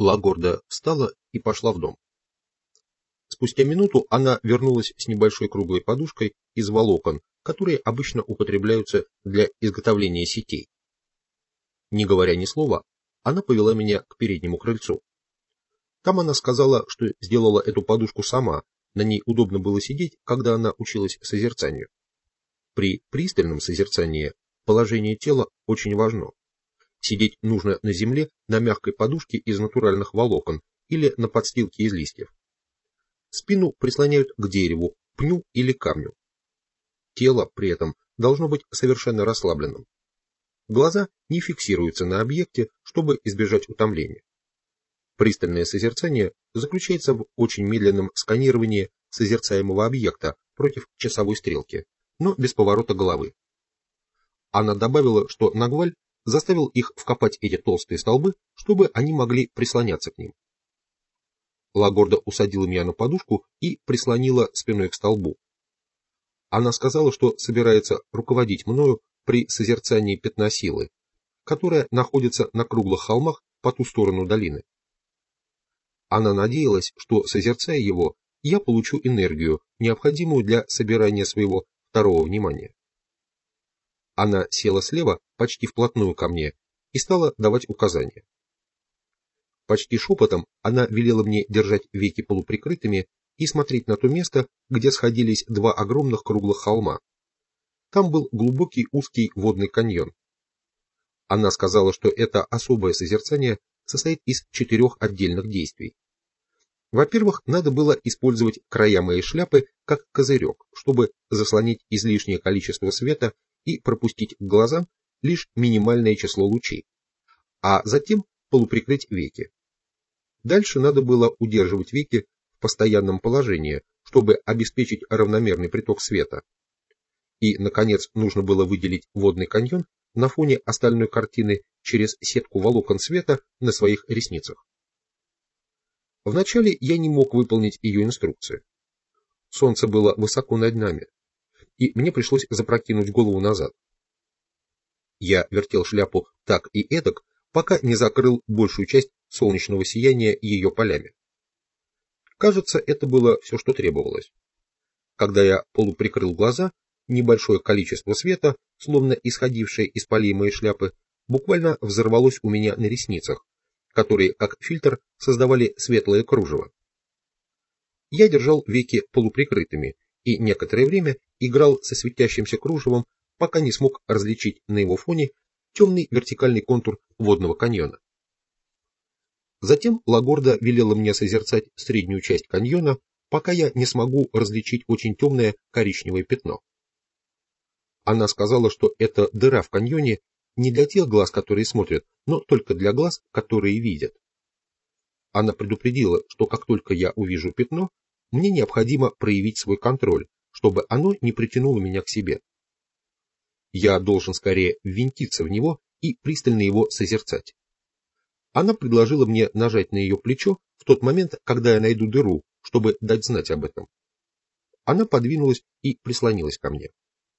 Лагорда встала и пошла в дом. Спустя минуту она вернулась с небольшой круглой подушкой из волокон, которые обычно употребляются для изготовления сетей. Не говоря ни слова, она повела меня к переднему крыльцу. Там она сказала, что сделала эту подушку сама, на ней удобно было сидеть, когда она училась созерцанию. При пристальном созерцании положение тела очень важно. Сидеть нужно на земле на мягкой подушке из натуральных волокон или на подстилке из листьев. Спину прислоняют к дереву, пню или камню. Тело при этом должно быть совершенно расслабленным. Глаза не фиксируются на объекте, чтобы избежать утомления. Пристальное созерцание заключается в очень медленном сканировании созерцаемого объекта против часовой стрелки, но без поворота головы. Она добавила, что Нагваль заставил их вкопать эти толстые столбы, чтобы они могли прислоняться к ним. Лагорда усадила меня на подушку и прислонила спиной к столбу. Она сказала, что собирается руководить мною при созерцании пятна силы, которое находится на круглых холмах по ту сторону долины. Она надеялась, что, созерцая его, я получу энергию, необходимую для собирания своего второго внимания. Она села слева, почти вплотную ко мне, и стала давать указания. Почти шепотом она велела мне держать веки полуприкрытыми и смотреть на то место, где сходились два огромных круглых холма. Там был глубокий узкий водный каньон. Она сказала, что это особое созерцание состоит из 4 отдельных действий. Во-первых, надо было использовать края моей шляпы как козырек, чтобы заслонить излишнее количество света и пропустить к глазам лишь минимальное число лучей, а затем полуприкрыть веки. Дальше надо было удерживать веки в постоянном положении, чтобы обеспечить равномерный приток света. И, наконец, нужно было выделить водный каньон на фоне остальной картины через сетку волокон света на своих ресницах. Вначале я не мог выполнить ее инструкции. Солнце было высоко над нами, и мне пришлось запрокинуть голову назад. Я вертел шляпу так и эдак, пока не закрыл большую часть солнечного сияния ее полями. Кажется, это было все, что требовалось. Когда я полуприкрыл глаза, небольшое количество света, словно исходившее из полей моей шляпы, буквально взорвалось у меня на ресницах, которые, как фильтр, создавали светлое кружево. Я держал веки полуприкрытыми и некоторое время играл со светящимся кружевом, пока не смог различить на его фоне темный вертикальный контур водного каньона. Затем Лагорда велела мне созерцать среднюю часть каньона, пока я не смогу различить очень темное коричневое пятно. Она сказала, что это дыра в каньоне не для тех глаз, которые смотрят, но только для глаз, которые видят. Она предупредила, что как только я увижу пятно, мне необходимо проявить свой контроль, чтобы оно не притянуло меня к себе. Я должен скорее ввинтиться в него и пристально его созерцать. Она предложила мне нажать на ее плечо в тот момент, когда я найду дыру, чтобы дать знать об этом. Она подвинулась и прислонилась ко мне.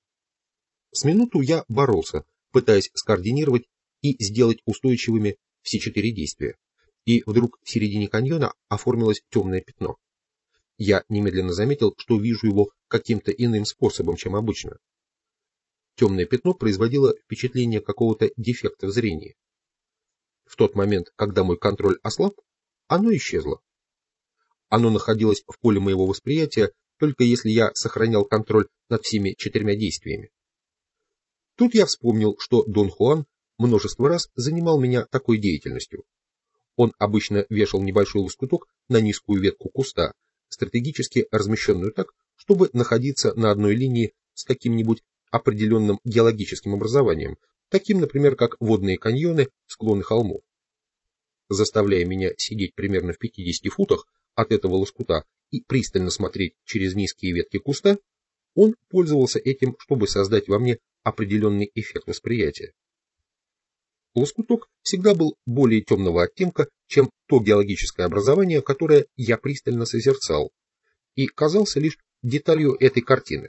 С минуту я боролся, пытаясь скоординировать и сделать устойчивыми все 4 действия, и вдруг в середине каньона оформилось темное пятно. Я немедленно заметил, что вижу его каким-то иным способом, чем обычно. Темное пятно производило впечатление какого-то дефекта в зрении. В тот момент, когда мой контроль ослаб, оно исчезло. Оно находилось в поле моего восприятия, только если я сохранял контроль над всеми 4 действиями. Тут я вспомнил, что Дон Хуан множество раз занимал меня такой деятельностью. Он обычно вешал небольшой лоскуток на низкую ветку куста, стратегически размещенную так, чтобы находиться на одной линии с каким-нибудь определенным геологическим образованием, таким, например, как водные каньоны, склоны холмов. Заставляя меня сидеть примерно в 50 футах от этого лоскута и пристально смотреть через низкие ветки куста, он пользовался этим, чтобы создать во мне определенный эффект восприятия. Лоскуток всегда был более темного оттенка, чем то геологическое образование, которое я пристально созерцал, и казался лишь деталью этой картины.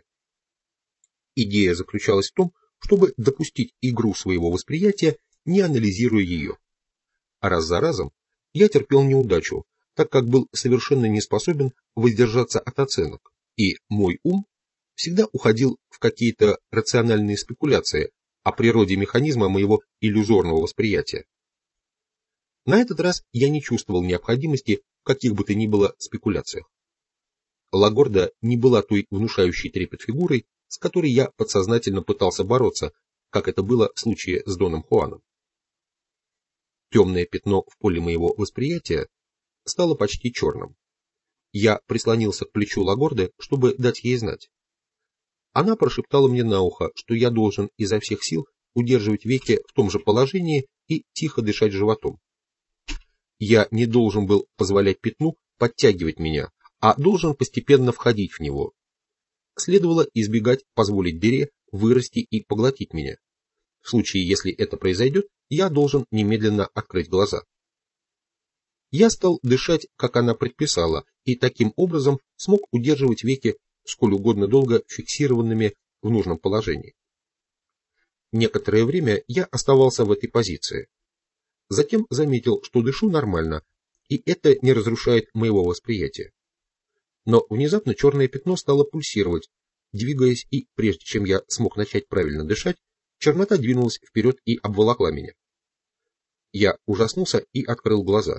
Идея заключалась в том, чтобы допустить игру своего восприятия, не анализируя ее. А раз за разом я терпел неудачу, так как был совершенно не способен воздержаться от оценок, и мой ум всегда уходил в какие-то рациональные спекуляции о природе механизма моего иллюзорного восприятия. На этот раз я не чувствовал необходимости в каких бы то ни было спекуляциях. Лагорда не была той внушающей трепет фигурой, с которой я подсознательно пытался бороться, как это было в случае с Доном Хуаном. Темное пятно в поле моего восприятия стало почти черным. Я прислонился к плечу Лагорды, чтобы дать ей знать. Она прошептала мне на ухо, что я должен изо всех сил удерживать веки в том же положении и тихо дышать животом. Я не должен был позволять пятну подтягивать меня, а должен постепенно входить в него. Следовало избегать позволить дыре вырасти и поглотить меня. В случае, если это произойдет, я должен немедленно открыть глаза. Я стал дышать, как она предписала, и таким образом смог удерживать веки сколь угодно долго фиксированными в нужном положении. Некоторое время я оставался в этой позиции. Затем заметил, что дышу нормально, и это не разрушает моего восприятия. Но внезапно черное пятно стало пульсировать, двигаясь, и прежде чем я смог начать правильно дышать, чернота двинулась вперед и обволокла меня. Я ужаснулся и открыл глаза.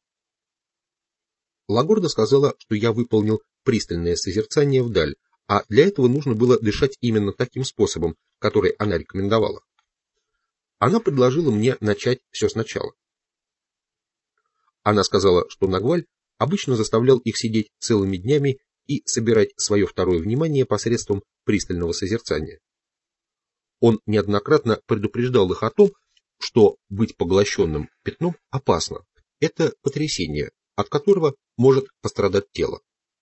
Лагорда сказала, что я выполнил пристальное созерцание вдаль, а для этого нужно было дышать именно таким способом, который она рекомендовала. Она предложила мне начать все сначала. Она сказала, что Нагваль обычно заставлял их сидеть целыми днями и собирать свое второе внимание посредством пристального созерцания. Он неоднократно предупреждал их о том, что быть поглощенным пятном опасно. Это потрясение, от которого может пострадать тело.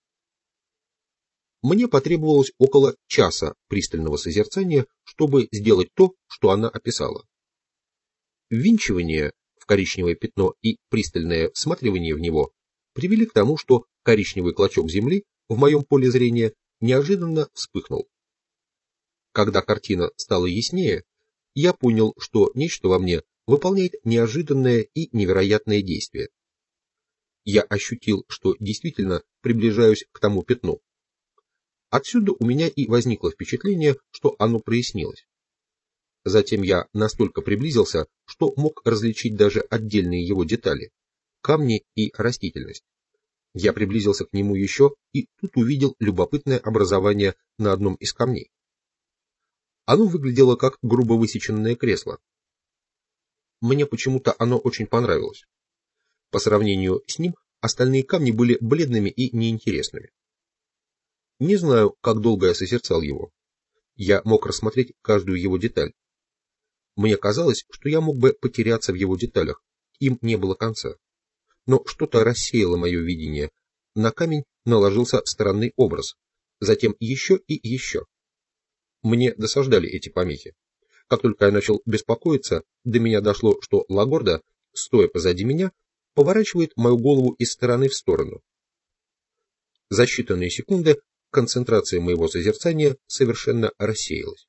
Мне потребовалось около часа пристального созерцания, чтобы сделать то, что она описала. Ввинчивание в коричневое пятно и пристальное всматривание в него привели к тому, что коричневый клочок земли в моем поле зрения неожиданно вспыхнул. Когда картина стала яснее, я понял, что нечто во мне выполняет неожиданное и невероятное действие. Я ощутил, что действительно приближаюсь к тому пятну. Отсюда у меня и возникло впечатление, что оно прояснилось. Затем я настолько приблизился, что мог различить даже отдельные его детали – камни и растительность. Я приблизился к нему еще и тут увидел любопытное образование на одном из камней. Оно выглядело как грубо высеченное кресло. Мне почему-то оно очень понравилось. По сравнению с ним остальные камни были бледными и неинтересными. Не знаю, как долго я созерцал его. Я мог рассмотреть каждую его деталь. Мне казалось, что я мог бы потеряться в его деталях, им не было конца. Но что-то рассеяло мое видение. На камень наложился странный образ, затем еще и еще. Мне досаждали эти помехи. Как только я начал беспокоиться, до меня дошло, что Лагорда, стоя позади меня, поворачивает мою голову из стороны в сторону. За считанные секунды концентрация моего созерцания совершенно рассеялась.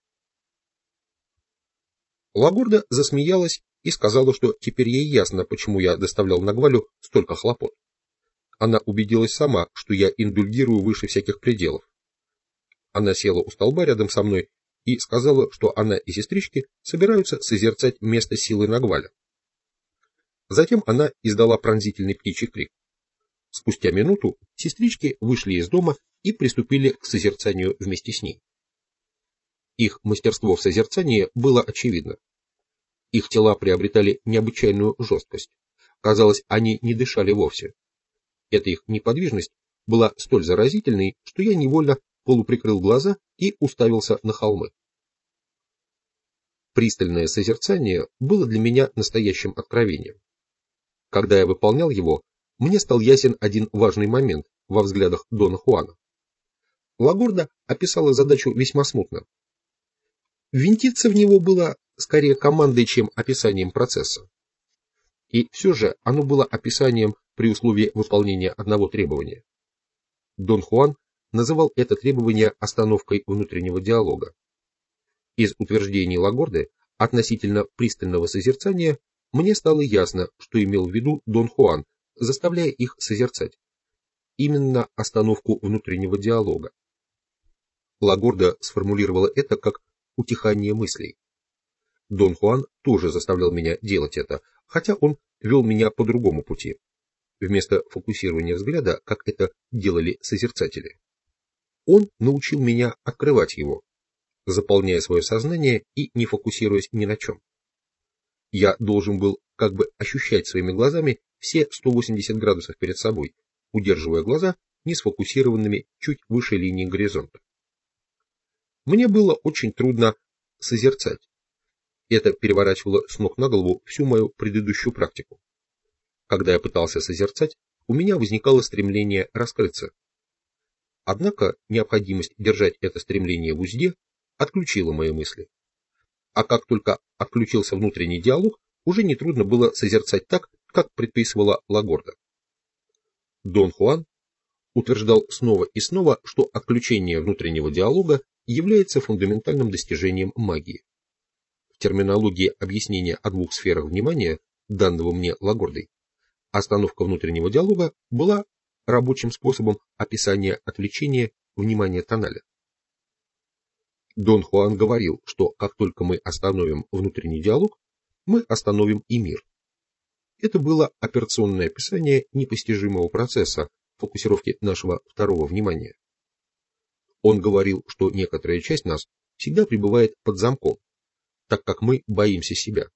Лагорда засмеялась и сказала, что теперь ей ясно, почему я доставлял Нагвалю столько хлопот. Она убедилась сама, что я индульгирую выше всяких пределов. Она села у столба рядом со мной и сказала, что она и сестрички собираются созерцать место силы Нагваля. Затем она издала пронзительный птичий крик. Спустя минуту сестрички вышли из дома и приступили к созерцанию вместе с ней. Их мастерство в созерцании было очевидно. Их тела приобретали необычайную жесткость. Казалось, они не дышали вовсе. Эта их неподвижность была столь заразительной, что я невольно полуприкрыл глаза и уставился на холмы. Пристальное созерцание было для меня настоящим откровением. Когда я выполнял его, мне стал ясен один важный момент во взглядах Дона Хуана. Лагорда описала задачу весьма смутно. Ввинтиться в него было скорее командой, чем описанием процесса. И все же оно было описанием при условии выполнения одного требования. Дон Хуан называл это требование остановкой внутреннего диалога. Из утверждений Лагорды относительно пристального созерцания мне стало ясно, что имел в виду Дон Хуан, заставляя их созерцать. Именно остановку внутреннего диалога. Лагорда сформулировала это как утихание мыслей. Дон Хуан тоже заставлял меня делать это, хотя он вел меня по другому пути, вместо фокусирования взгляда, как это делали созерцатели. Он научил меня открывать его, заполняя свое сознание и не фокусируясь ни на чем. Я должен был как бы ощущать своими глазами все 180 градусов перед собой, удерживая глаза не сфокусированными чуть выше линии горизонта. Мне было очень трудно созерцать. Это переворачивало с ног на голову всю мою предыдущую практику. Когда я пытался созерцать, у меня возникало стремление раскрыться. Однако необходимость держать это стремление в узде отключила мои мысли. А как только отключился внутренний диалог, уже нетрудно было созерцать так, как предписывала Лагорда. Дон Хуан утверждал снова и снова, что отключение внутреннего диалога является фундаментальным достижением магии. В терминологии объяснения о двух сферах внимания, данного мне Лагордой, остановка внутреннего диалога была рабочим способом описания отвлечения внимания тоналя. Дон Хуан говорил, что как только мы остановим внутренний диалог, мы остановим и мир. Это было операционное описание непостижимого процесса фокусировки нашего второго внимания. Он говорил, что некоторая часть нас всегда пребывает под замком, так как мы боимся себя.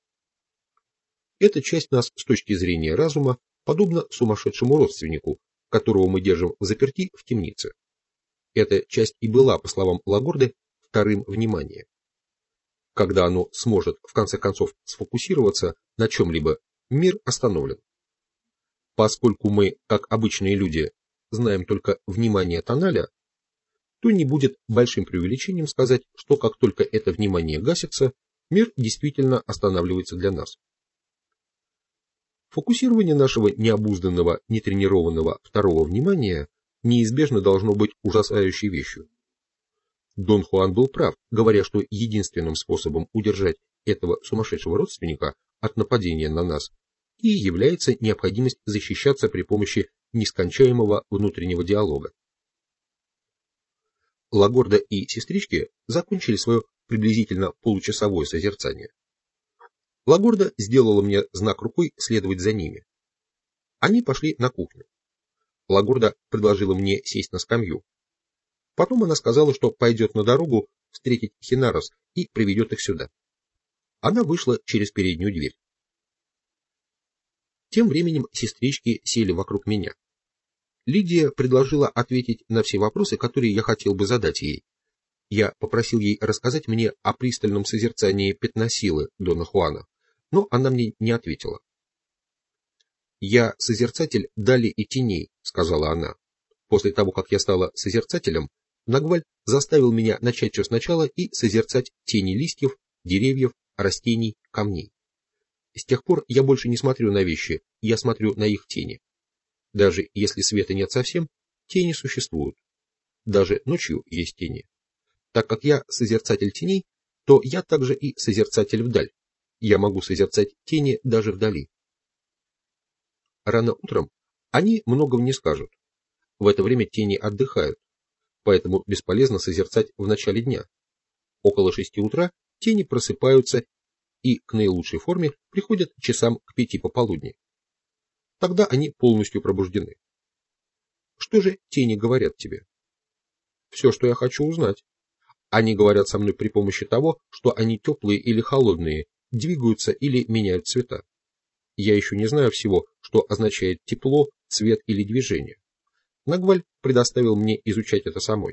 Эта часть нас с точки зрения разума подобна сумасшедшему родственнику, которого мы держим взаперти в темнице. Эта часть и была, по словам Лагорды, вторым вниманием. Когда оно сможет в конце концов сфокусироваться на чем-либо, мир остановлен. Поскольку мы, как обычные люди, знаем только внимание тоналя, то не будет большим преувеличением сказать, что как только это внимание гасится, мир действительно останавливается для нас. Фокусирование нашего необузданного, нетренированного второго внимания неизбежно должно быть ужасающей вещью. Дон Хуан был прав, говоря, что единственным способом удержать этого сумасшедшего родственника от нападения на нас и является необходимость защищаться при помощи нескончаемого внутреннего диалога. Лагорда и сестрички закончили свое приблизительно получасовое созерцание. Лагорда сделала мне знак рукой следовать за ними. Они пошли на кухню. Лагорда предложила мне сесть на скамью. Потом она сказала, что пойдет на дорогу встретить Хинарос и приведет их сюда. Она вышла через переднюю дверь. Тем временем сестрички сели вокруг меня. Лидия предложила ответить на все вопросы, которые я хотел бы задать ей. Я попросил ей рассказать мне о пристальном созерцании пятна силы Дона Хуана, но она мне не ответила. «Я созерцатель дали и теней», — сказала она. «После того, как я стала созерцателем, Нагваль заставил меня начать все сначала и созерцать тени листьев, деревьев, растений, камней. С тех пор я больше не смотрю на вещи, я смотрю на их тени. Даже если света нет совсем, тени существуют. Даже ночью есть тени. Так как я созерцатель теней, то я также и созерцатель вдаль. Я могу созерцать тени даже вдали». Рано утром они многого не скажут. В это время тени отдыхают, поэтому бесполезно созерцать в начале дня. Около 6 утра тени просыпаются и к наилучшей форме приходят часам к 5 пополудни. Тогда они полностью пробуждены. Что же тени говорят тебе? Все, что я хочу узнать. Они говорят со мной при помощи того, что они теплые или холодные, двигаются или меняют цвета. Я еще не знаю всего, что означает тепло, цвет или движение. Нагваль предоставил мне изучать это самой.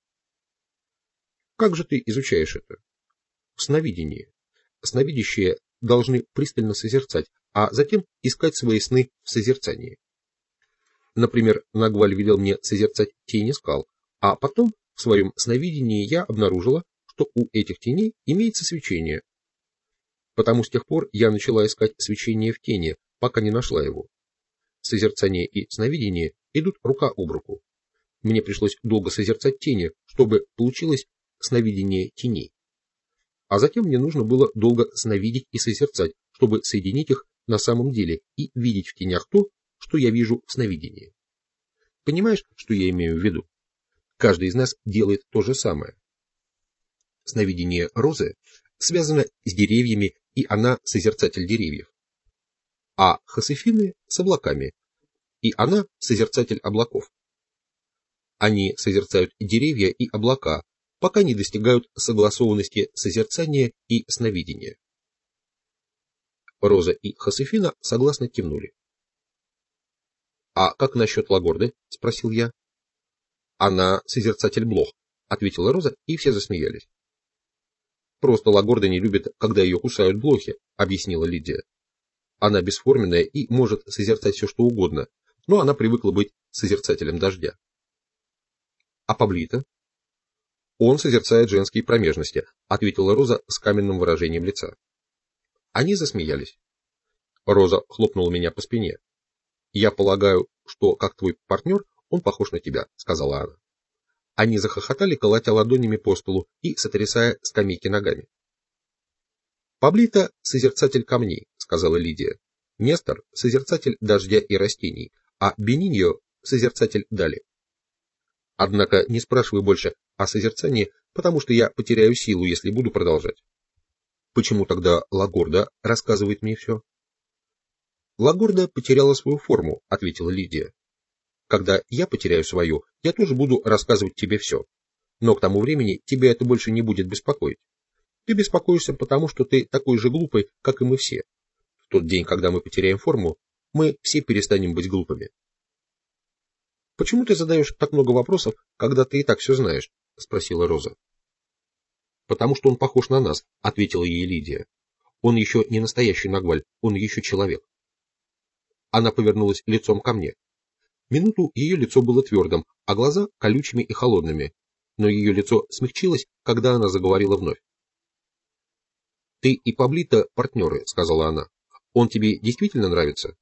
Как же ты изучаешь это? В сновидении. Сновидящие должны пристально созерцать, а затем искать свои сны в созерцании. Например, Нагваль велел мне созерцать тени скал, а потом в своем сновидении я обнаружила, что у этих теней имеется свечение. Потому с тех пор я начала искать свечение в тени, пока не нашла его. Созерцание и сновидение идут рука об руку. Мне пришлось долго созерцать тени, чтобы получилось сновидение теней. А затем мне нужно было долго сновидеть и созерцать, чтобы соединить их на самом деле и видеть в тенях то, что я вижу в сновидении. Понимаешь, что я имею в виду? Каждый из нас делает то же самое. Сновидение Розы связано с деревьями, и она созерцатель деревьев. А Хосефины с облаками, и она созерцатель облаков. Они созерцают деревья и облака, пока не достигают согласованности созерцания и сновидения. Роза и Хосефина согласно кивнули. «А как насчет Лагорды?» — спросил я. «Она созерцатель блох», — ответила Роза, и все засмеялись. «Просто Лагорда не любит, когда ее кусают блохи», — объяснила Лидия. «Она бесформенная и может созерцать все, что угодно, но она привыкла быть созерцателем дождя». «А Паблито?» «Он созерцает женские промежности», — ответила Роза с каменным выражением лица. Они засмеялись. Роза хлопнула меня по спине. «Я полагаю, что, как твой партнер, он похож на тебя», — сказала она. Они захохотали, колотя ладонями по столу и сотрясая скамейки ногами. «Паблито — созерцатель камней», — сказала Лидия. «Нестор — созерцатель дождя и растений, а Бениньо — созерцатель дали. Однако не спрашивай больше о созерцании, потому что я потеряю силу, если буду продолжать». «Почему тогда Лагорда рассказывает мне все?» «Лагорда потеряла свою форму», — ответила Лидия. «Когда я потеряю свою, я тоже буду рассказывать тебе все. Но к тому времени тебя это больше не будет беспокоить. Ты беспокоишься потому, что ты такой же глупый, как и мы все. В тот день, когда мы потеряем форму, мы все перестанем быть глупыми». «Почему ты задаешь так много вопросов, когда ты и так все знаешь?» — спросила Роза. «Потому что он похож на нас», — ответила ей Лидия. «Он еще не настоящий Нагваль, он еще человек». Она повернулась лицом ко мне. Минуту ее лицо было твердым, а глаза колючими и холодными, но ее лицо смягчилось, когда она заговорила вновь. «Ты и Паблито партнеры», — сказала она. «Он тебе действительно нравится?»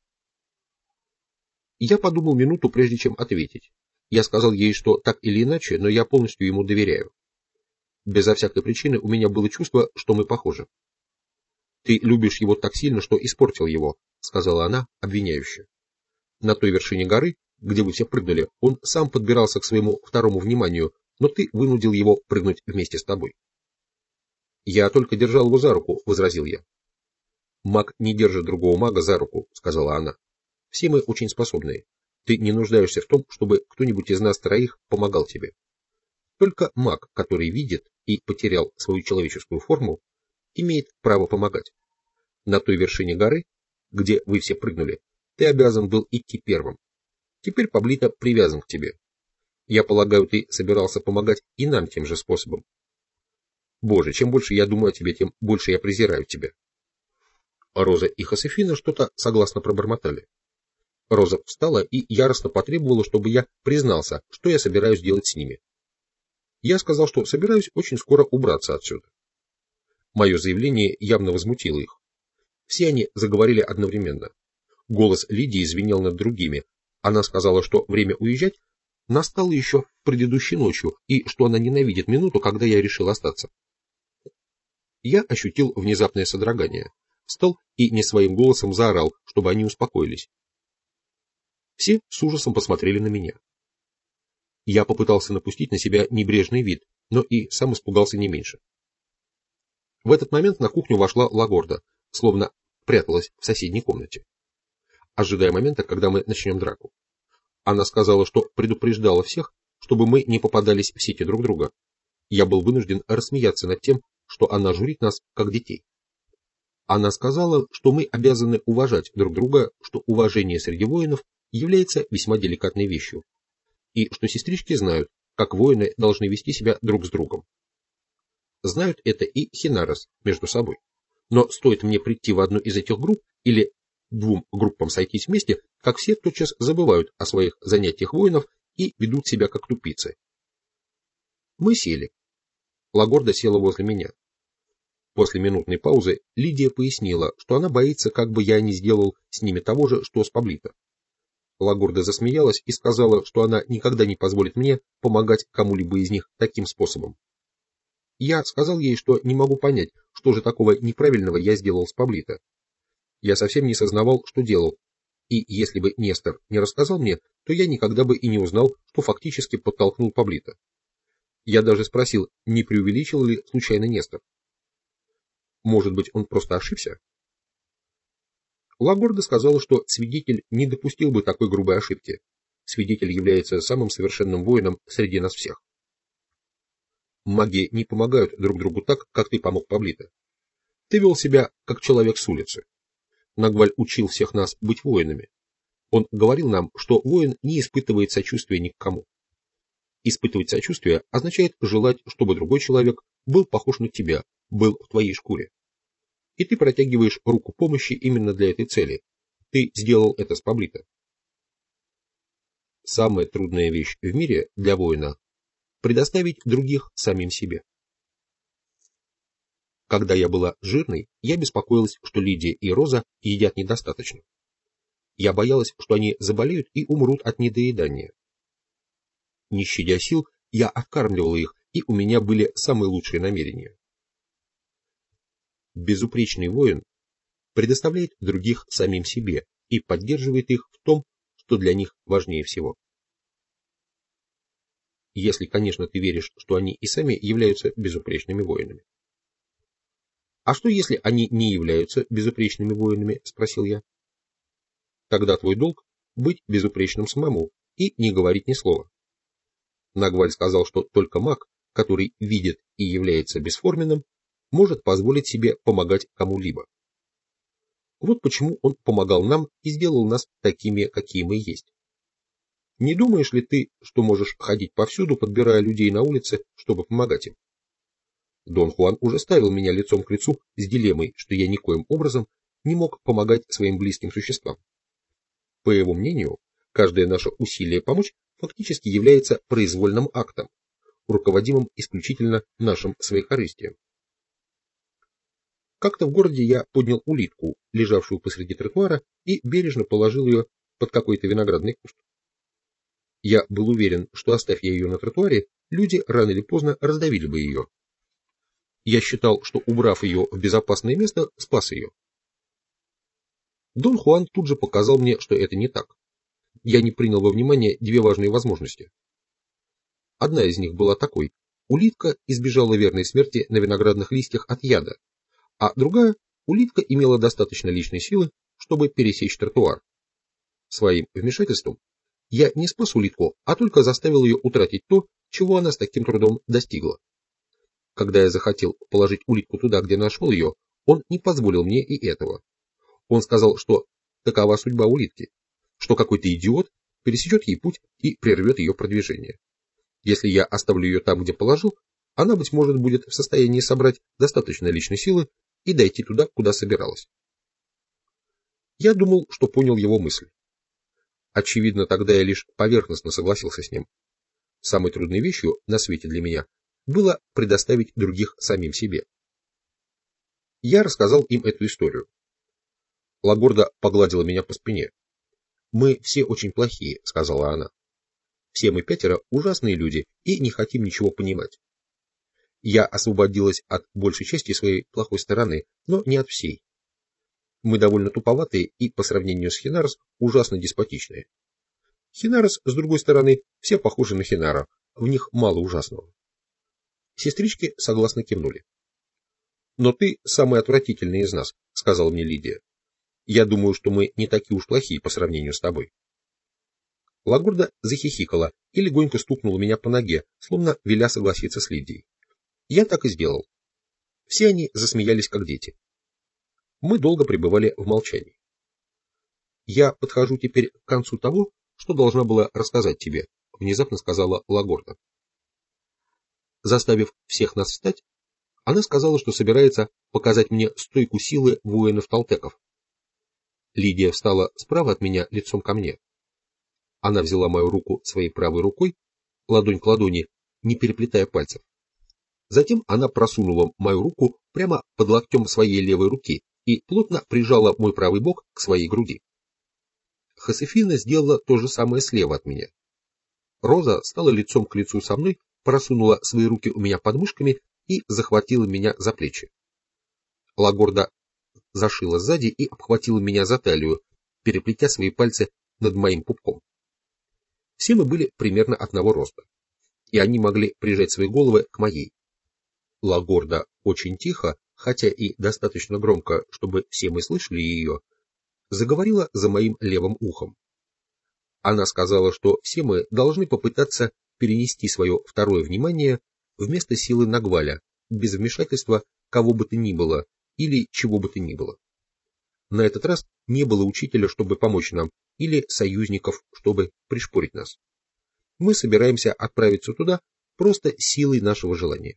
Я подумал минуту, прежде чем ответить. Я сказал ей, что так или иначе, но я полностью ему доверяю. Безо всякой причины у меня было чувство, что мы похожи. «Ты любишь его так сильно, что испортил его», — сказала она обвиняюще. «На той вершине горы, где вы все прыгнули, он сам подбирался к своему второму вниманию, но ты вынудил его прыгнуть вместе с тобой». «Я только держал его за руку», — возразил я. «Маг не держит другого мага за руку», — сказала она. «Все мы очень способные. Ты не нуждаешься в том, чтобы кто-нибудь из нас троих помогал тебе. Только маг, который видит и потерял свою человеческую форму, имеет право помогать. На той вершине горы, где вы все прыгнули, ты обязан был идти первым. Теперь Паблито привязан к тебе. Я полагаю, ты собирался помогать и нам тем же способом. Боже, чем больше я думаю о тебе, тем больше я презираю тебя». Роза и Хосефина что-то согласно пробормотали. Роза встала и яростно потребовала, чтобы я признался, что я собираюсь делать с ними. Я сказал, что собираюсь очень скоро убраться отсюда. Мое заявление явно возмутило их. Все они заговорили одновременно. Голос Лидии звенел над другими. Она сказала, что время уезжать настало еще предыдущей ночью, и что она ненавидит минуту, когда я решил остаться. Я ощутил внезапное содрогание, встал и не своим голосом заорал, чтобы они успокоились. Все с ужасом посмотрели на меня. Я попытался напустить на себя небрежный вид, но и сам испугался не меньше. В этот момент на кухню вошла Лагорда, словно пряталась в соседней комнате, ожидая момента, когда мы начнем драку. Она сказала, что предупреждала всех, чтобы мы не попадались в сети друг друга. Я был вынужден рассмеяться над тем, что она журит нас, как детей. Она сказала, что мы обязаны уважать друг друга, что уважение среди воинов является весьма деликатной вещью, и что сестрички знают, как воины должны вести себя друг с другом. Знают это и Хинарес между собой. Но стоит мне прийти в одну из этих групп или двум группам сойтись вместе, как все тотчас забывают о своих занятиях воинов и ведут себя как тупицы. Мы сели. Лагорда села возле меня. После минутной паузы Лидия пояснила, что она боится, как бы я не сделал с ними того же, что с Паблито. Лагорда засмеялась и сказала, что она никогда не позволит мне помогать кому-либо из них таким способом. Я сказал ей, что не могу понять, что же такого неправильного я сделал с Паблито. Я совсем не сознавал, что делал, И если бы Нестор не рассказал мне, то я никогда бы и не узнал, что фактически подтолкнул Паблита. Я даже спросил, не преувеличил ли случайно Нестор. Может быть, он просто ошибся? Лагорда сказала, что свидетель не допустил бы такой грубой ошибки. Свидетель является самым совершенным воином среди нас всех. Маги не помогают друг другу так, как ты помог Паблито. Ты вел себя, как человек с улицы. Нагваль учил всех нас быть воинами. Он говорил нам, что воин не испытывает сочувствия ни к кому. Испытывать сочувствие означает желать, чтобы другой человек был похож на тебя, был в твоей шкуре. И ты протягиваешь руку помощи именно для этой цели. Ты сделал это с Паблито. Самая трудная вещь в мире для воина – предоставить других самим себе. Когда я была жирной, я беспокоилась, что Лидия и Роза едят недостаточно. Я боялась, что они заболеют и умрут от недоедания. Не щадя сил, я откармливала их, и у меня были самые лучшие намерения. Безупречный воин предоставляет других самим себе и поддерживает их в том, что для них важнее всего. Если, конечно, ты веришь, что они и сами являются безупречными воинами. «А что, если они не являются безупречными воинами?» – спросил я. «Тогда твой долг – быть безупречным самому и не говорить ни слова». Нагваль сказал, что только маг, который видит и является бесформенным, может позволить себе помогать кому-либо. Вот почему он помогал нам и сделал нас такими, какие мы есть. Не думаешь ли ты, что можешь ходить повсюду, подбирая людей на улице, чтобы помогать им? Дон Хуан уже ставил меня лицом к лицу с дилеммой, что я никоим образом не мог помогать своим близким существам. По его мнению, каждое наше усилие помочь фактически является произвольным актом, руководимым исключительно нашим своекорыстием. Как-то в городе я поднял улитку, лежавшую посреди тротуара, и бережно положил ее под какой-то виноградный куст. Я был уверен, что, оставь я ее на тротуаре, люди рано или поздно раздавили бы ее. Я считал, что, убрав ее в безопасное место, спас ее. Дон Хуан тут же показал мне, что это не так. Я не принял во внимание две важные возможности. Одна из них была такой: улитка избежала верной смерти на виноградных листьях от яда, а другая — улитка имела достаточно личной силы, чтобы пересечь тротуар. Своим вмешательством я не спас улитку, а только заставил ее утратить то, чего она с таким трудом достигла. Когда я захотел положить улитку туда, где нашел ее, он не позволил мне и этого. Он сказал, что такова судьба улитки, что какой-то идиот пересечет ей путь и прервет ее продвижение. Если я оставлю ее там, где положил, она, быть может, будет в состоянии собрать достаточно личной силы и дойти туда, куда собиралась. Я думал, что понял его мысль. Очевидно, тогда я лишь поверхностно согласился с ним. Самой трудной вещью на свете для меня было предоставить других самим себе. Я рассказал им эту историю. Лагорда погладила меня по спине. «Мы все очень плохие», — сказала она. «Все мы пятеро ужасные люди и не хотим ничего понимать. Я освободилась от большей части своей плохой стороны, но не от всей. Мы довольно туповатые и, по сравнению с Хинарос, ужасно деспотичные. Хинарос, с другой стороны, все похожи на Хинара, в них мало ужасного». Сестрички согласно кивнули. «Но ты самый отвратительный из нас», — сказала мне Лидия. «Я думаю, что мы не такие уж плохие по сравнению с тобой». Лагорда захихикала и легонько стукнула меня по ноге, словно веля согласиться с Лидией. Я так и сделал. Все они засмеялись, как дети. Мы долго пребывали в молчании. «Я подхожу теперь к концу того, что должна была рассказать тебе», — внезапно сказала Лагорда. Заставив всех нас встать, она сказала, что собирается показать мне стойку силы воинов-талтеков. Лидия встала справа от меня, лицом ко мне. Она взяла мою руку своей правой рукой, ладонь к ладони, не переплетая пальцев. Затем она просунула мою руку прямо под локтем своей левой руки и плотно прижала мой правый бок к своей груди. Хосефина сделала то же самое слева от меня. Роза стала лицом к лицу со мной, просунула свои руки у меня под мышками и захватила меня за плечи. Лагорда зашила сзади и обхватила меня за талию, переплетя свои пальцы над моим пупком. Все мы были примерно одного роста, и они могли прижать свои головы к моей. Лагорда очень тихо, хотя и достаточно громко, чтобы все мы слышали ее, заговорила за моим левым ухом. Она сказала, что все мы должны попытаться перенести свое второе внимание вместо силы Нагваля, без вмешательства кого бы то ни было или чего бы то ни было. На этот раз не было учителя, чтобы помочь нам, или союзников, чтобы пришпорить нас. Мы собираемся отправиться туда просто силой нашего желания.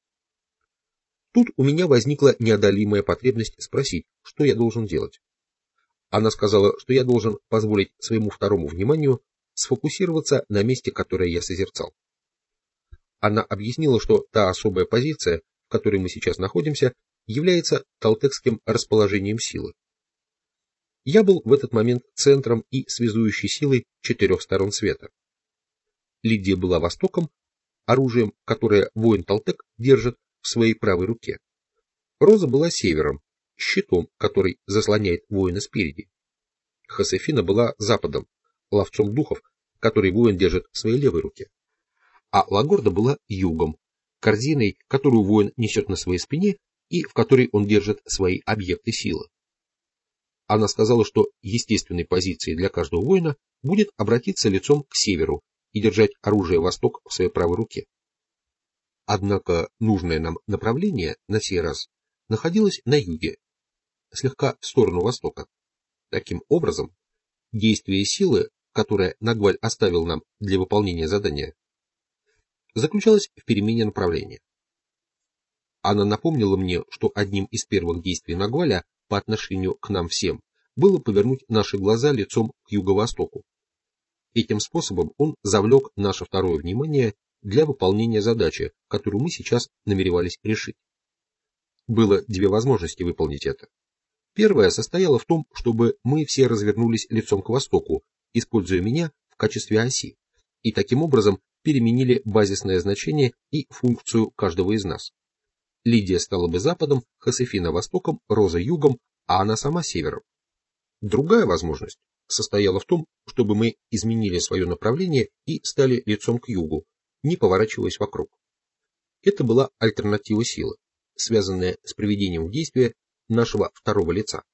Тут у меня возникла неодолимая потребность спросить, что я должен делать. Она сказала, что я должен позволить своему второму вниманию сфокусироваться на месте, которое я созерцал. Она объяснила, что та особая позиция, в которой мы сейчас находимся, является толтекским расположением силы. Я был в этот момент центром и связующей силой 4 сторон света. Лидия была востоком, оружием, которое воин Толтек держит в своей правой руке. Роза была севером, щитом, который заслоняет воина спереди. Хосефина была западом, ловцом духов, который воин держит в своей левой руке. А Лагорда была югом, корзиной, которую воин несет на своей спине и в которой он держит свои объекты силы. Она сказала, что естественной позицией для каждого воина будет обратиться лицом к северу и держать оружие восток в своей правой руке. Однако нужное нам направление на сей раз находилось на юге, слегка в сторону востока. Таким образом, действие силы, которое Нагваль оставил нам для выполнения задания, заключалось в перемене направления. Она напомнила мне, что одним из первых действий Нагваля по отношению к нам всем было повернуть наши глаза лицом к юго-востоку. Этим способом он завлек наше второе внимание для выполнения задачи, которую мы сейчас намеревались решить. Было 2 возможности выполнить это. Первая состояла в том, чтобы мы все развернулись лицом к востоку, используя меня в качестве оси, и таким образом переменили базисное значение и функцию каждого из нас. Лидия стала бы западом, Хосефина востоком, Роза югом, а она сама севером. Другая возможность состояла в том, чтобы мы изменили свое направление и стали лицом к югу, не поворачиваясь вокруг. Это была альтернатива силы, связанная с приведением в действие нашего второго лица.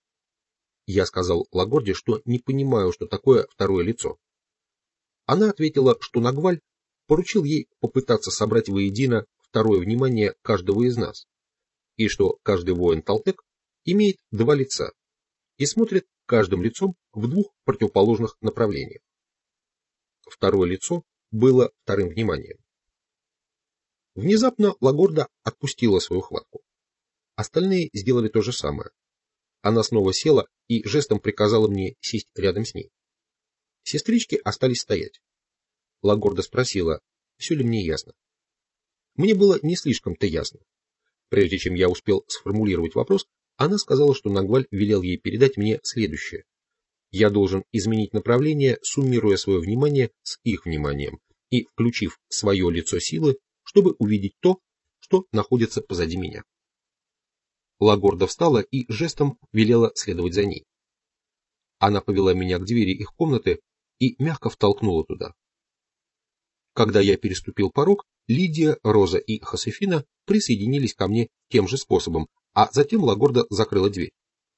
Я сказал Лагорде, что не понимаю, что такое второе лицо. Она ответила, что Нагваль поручил ей попытаться собрать воедино второе внимание каждого из нас, и что каждый воин Толтек имеет 2 лица и смотрит каждым лицом в 2 противоположных направлениях. Второе лицо было вторым вниманием. Внезапно Лагорда отпустила свою хватку. Остальные сделали то же самое. Она снова села и жестом приказала мне сесть рядом с ней. Сестрички остались стоять. Лагорда спросила, все ли мне ясно. Мне было не слишком-то ясно. Прежде чем я успел сформулировать вопрос, она сказала, что Нагваль велел ей передать мне следующее. Я должен изменить направление, суммируя свое внимание с их вниманием и включив свое лицо силы, чтобы увидеть то, что находится позади меня. Лагорда встала и жестом велела следовать за ней. Она повела меня к двери их комнаты и мягко втолкнула туда. Когда я переступил порог, Лидия, Роза и Хосефина присоединились ко мне тем же способом, а затем Лагорда закрыла дверь.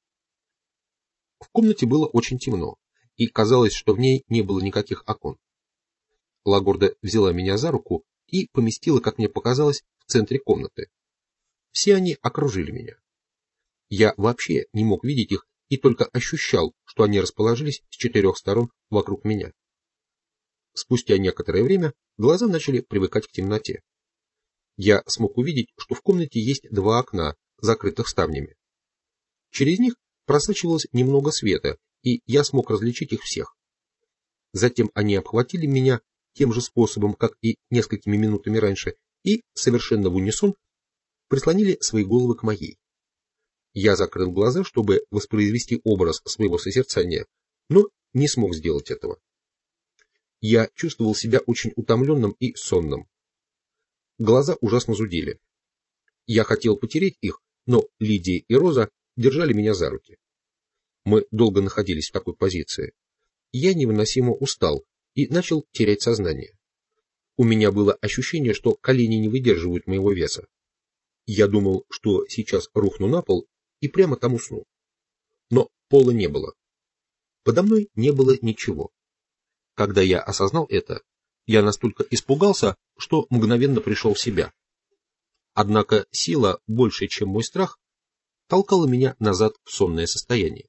В комнате было очень темно, и казалось, что в ней не было никаких окон. Лагорда взяла меня за руку и поместила, как мне показалось, в центре комнаты. Все они окружили меня. Я вообще не мог видеть их и только ощущал, что они расположились с 4 сторон вокруг меня. Спустя некоторое время глаза начали привыкать к темноте. Я смог увидеть, что в комнате есть 2 окна, закрытых ставнями. Через них просачивалось немного света, и я смог различить их всех. Затем они обхватили меня тем же способом, как и несколькими минутами раньше, и совершенно в унисон прислонили свои головы к моей. Я закрыл глаза, чтобы воспроизвести образ своего созерцания, но не смог сделать этого. Я чувствовал себя очень утомленным и сонным. Глаза ужасно зудели. Я хотел потереть их, но Лидия и Роза держали меня за руки. Мы долго находились в такой позиции. Я невыносимо устал и начал терять сознание. У меня было ощущение, что колени не выдерживают моего веса. Я думал, что сейчас рухну на пол и прямо там усну. Но пола не было. Подо мной не было ничего. Когда я осознал это, я настолько испугался, что мгновенно пришел в себя. Однако сила, больше, чем мой страх, толкала меня назад в сонное состояние.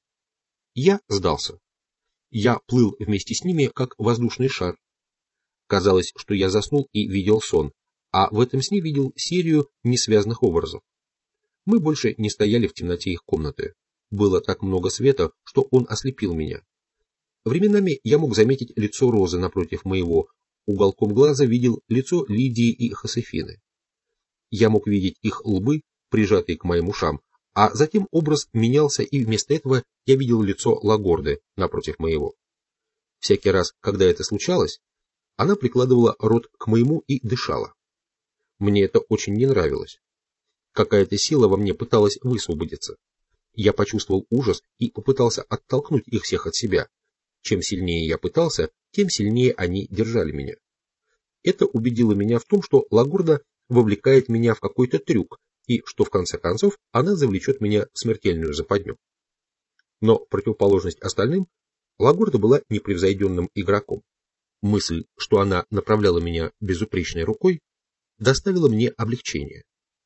Я сдался. Я плыл вместе с ними, как воздушный шар. Казалось, что я заснул и видел сон, а в этом сне видел серию несвязанных образов. Мы больше не стояли в темноте их комнаты. Было так много света, что он ослепил меня. Временами я мог заметить лицо Розы напротив моего, уголком глаза видел лицо Лидии и Хосефины. Я мог видеть их лбы, прижатые к моим ушам, а затем образ менялся, и вместо этого я видел лицо Лагорды напротив моего. Всякий раз, когда это случалось, она прикладывала рот к моему и дышала. Мне это очень не нравилось. Какая-то сила во мне пыталась высвободиться. Я почувствовал ужас и попытался оттолкнуть их всех от себя. Чем сильнее я пытался, тем сильнее они держали меня. Это убедило меня в том, что Лагорда вовлекает меня в какой-то трюк, и что в конце концов она завлечет меня в смертельную западню. Но противоположность остальным, Лагорда была непревзойденным игроком. Мысль, что она направляла меня безупречной рукой, доставила мне облегчение.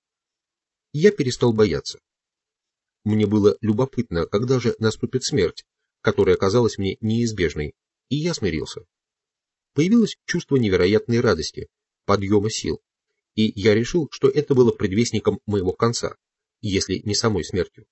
Я перестал бояться. Мне было любопытно, когда же наступит смерть, которая казалась мне неизбежной, и я смирился. Появилось чувство невероятной радости, подъема сил, и я решил, что это было предвестником моего конца, если не самой смертью.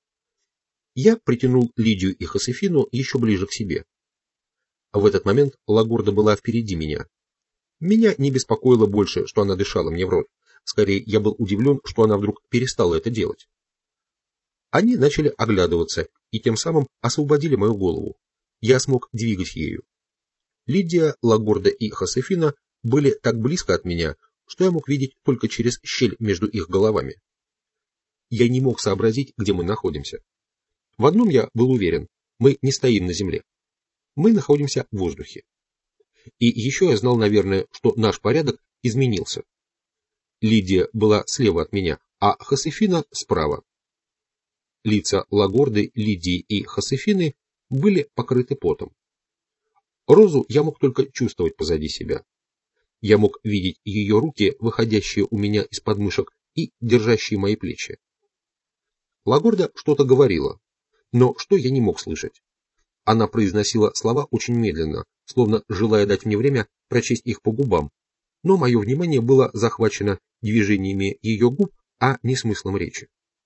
Я притянул Лидию и Хосефину еще ближе к себе. В этот момент Лагорда была впереди меня. Меня не беспокоило больше, что она дышала мне в рот. Скорее, я был удивлен, что она вдруг перестала это делать. Они начали оглядываться и тем самым освободили мою голову. Я смог двигать ею. Лидия, Лагорда и Хосефина были так близко от меня, что я мог видеть только через щель между их головами. Я не мог сообразить, где мы находимся. В одном я был уверен: мы не стоим на земле. Мы находимся в воздухе. И еще я знал, наверное, что наш порядок изменился. Лидия была слева от меня, а Хосефина справа. Лица Лагорды, Лидии и Хосефины были покрыты потом. Розу я мог только чувствовать позади себя. Я мог видеть ее руки, выходящие у меня из подмышек и держащие мои плечи. Лагорда что-то говорила, но что я не мог слышать. Она произносила слова очень медленно, словно желая дать мне время прочесть их по губам, но мое внимание было захвачено движениями ее губ, а не смыслом речи.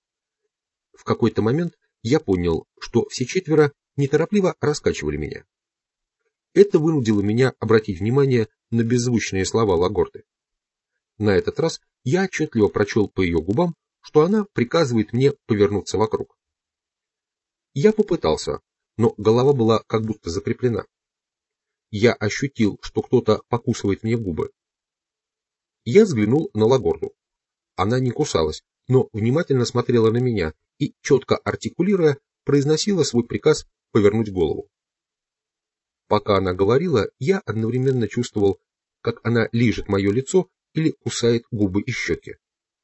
В какой-то момент я понял, что все четверо неторопливо раскачивали меня. Это вынудило меня обратить внимание на беззвучные слова Лагорды. На этот раз я отчетливо прочел по ее губам, что она приказывает мне повернуться вокруг. Я попытался, но голова была как будто закреплена. Я ощутил, что кто-то покусывает мне губы. Я взглянул на Лагорду. Она не кусалась, но внимательно смотрела на меня и, четко артикулируя, произносила свой приказ повернуть голову. Пока она говорила, я одновременно чувствовал, как она лижет мое лицо или кусает губы и щеки.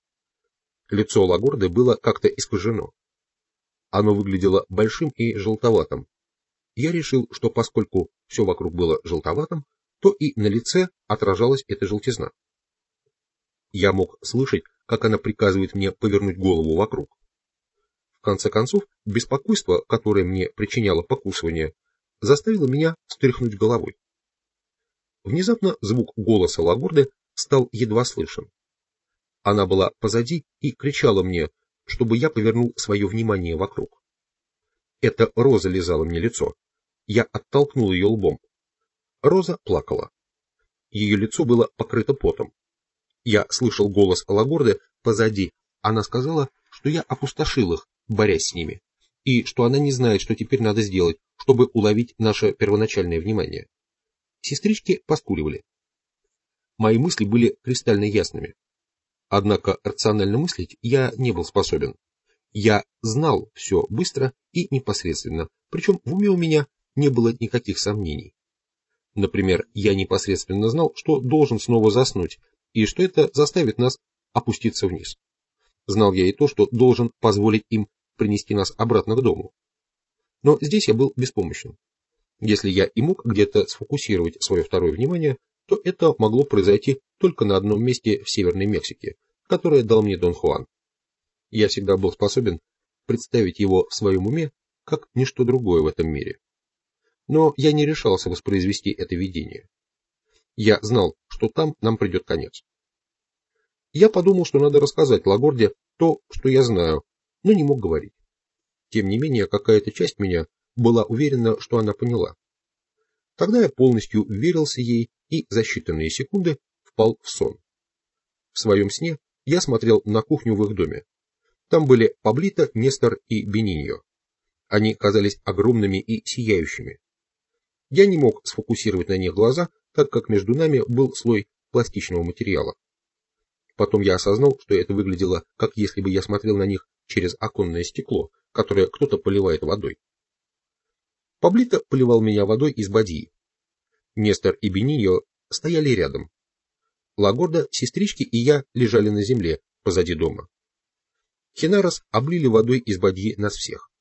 Лицо Лагорды было как-то искажено. Оно выглядело большим и желтоватым. Я решил, что поскольку все вокруг было желтоватым, то и на лице отражалась эта желтизна. Я мог слышать, как она приказывает мне повернуть голову вокруг. В конце концов, беспокойство, которое мне причиняло покусывание, заставило меня встряхнуть головой. Внезапно звук голоса Лагорды стал едва слышен. Она была позади и кричала мне, чтобы я повернул свое внимание вокруг. Это Роза лизала мне лицо. Я оттолкнул ее лбом. Роза плакала. Ее лицо было покрыто потом. Я слышал голос Лагорды позади. Она сказала, что я опустошил их, борясь с ними, и что она не знает, что теперь надо сделать, чтобы уловить наше первоначальное внимание. Сестрички поскуливали. Мои мысли были кристально ясными. Однако рационально мыслить я не был способен. Я знал все быстро и непосредственно, причем в уме у меня не было никаких сомнений. Например, я непосредственно знал, что должен снова заснуть, и что это заставит нас опуститься вниз. Знал я и то, что должен позволить им принести нас обратно к дому. Но здесь я был беспомощен. Если я и мог где-то сфокусировать свое второе внимание, то это могло произойти только на одном месте в Северной Мексике, которое дал мне Дон Хуан. Я всегда был способен представить его в своем уме как ничто другое в этом мире. Но я не решался воспроизвести это видение. Я знал, что там нам придет конец. Я подумал, что надо рассказать Лагорде то, что я знаю, но не мог говорить. Тем не менее, какая-то часть меня была уверена, что она поняла. Тогда я полностью верился ей и за считанные секунды впал в сон. В своем сне я смотрел на кухню в их доме. Там были Паблито, Нестор и Бениньо. Они казались огромными и сияющими. Я не мог сфокусировать на них глаза, так как между нами был слой пластичного материала. Потом я осознал, что это выглядело, как если бы я смотрел на них через оконное стекло, которое кто-то поливает водой. Паблито поливал меня водой из бадьи. Нестор и Бениньо стояли рядом. Лагорда, сестрички и я лежали на земле позади дома. Хенарос облили водой из бадьи нас всех.